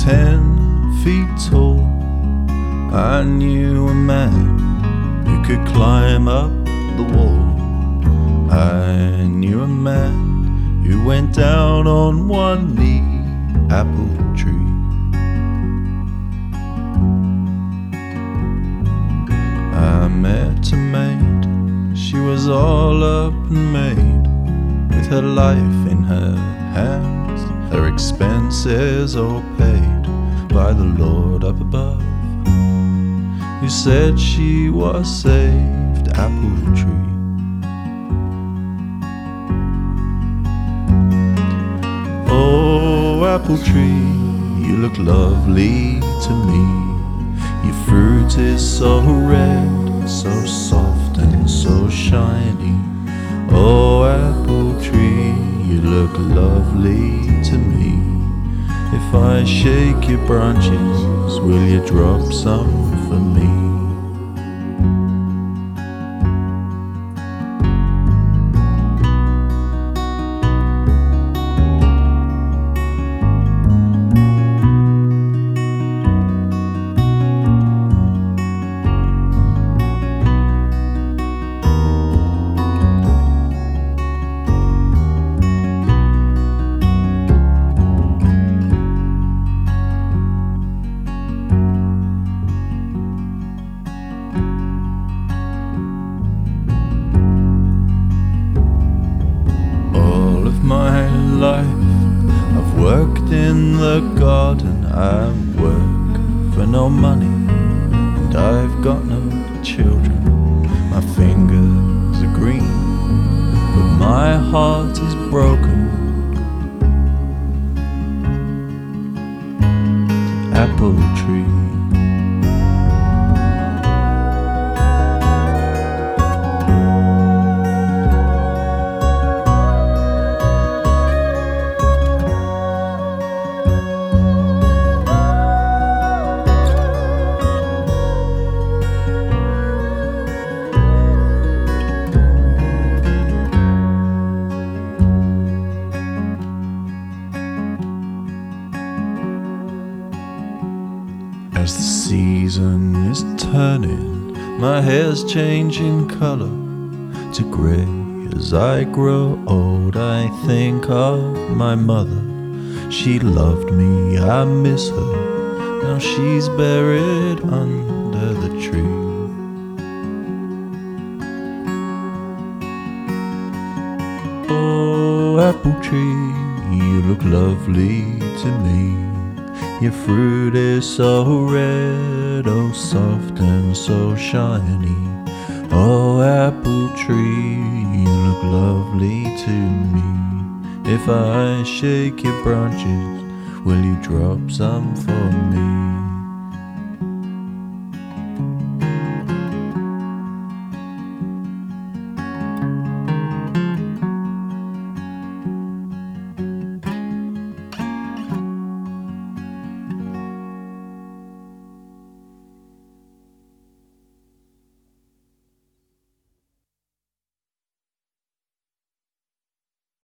10 feet tall, I knew a man who could climb up the wall. I knew a man who went down on one knee, apple tree. I met a maid, she was all up and made, with her life in her hands, her expenses all paid by the Lord up above, who said she was saved, apple tree. Oh, apple tree, you look lovely to me. Your fruit is so red, so soft and so shiny. Oh, apple tree, you look lovely to me. If I shake your branches, will you drop some for me? My life, I've worked in the garden, I work for no money, and I've got no children. My fingers are green, but my heart is broken. Apple tree. As the season is turning, my hair's changing colour to grey. As I grow old, I think of my mother. She loved me, I miss her. Now she's buried under the tree. Oh, apple tree, you look lovely to me. Your fruit is so red, oh soft and so shiny. Oh, apple tree, you look lovely to me. If I shake your branches, will you drop some for me?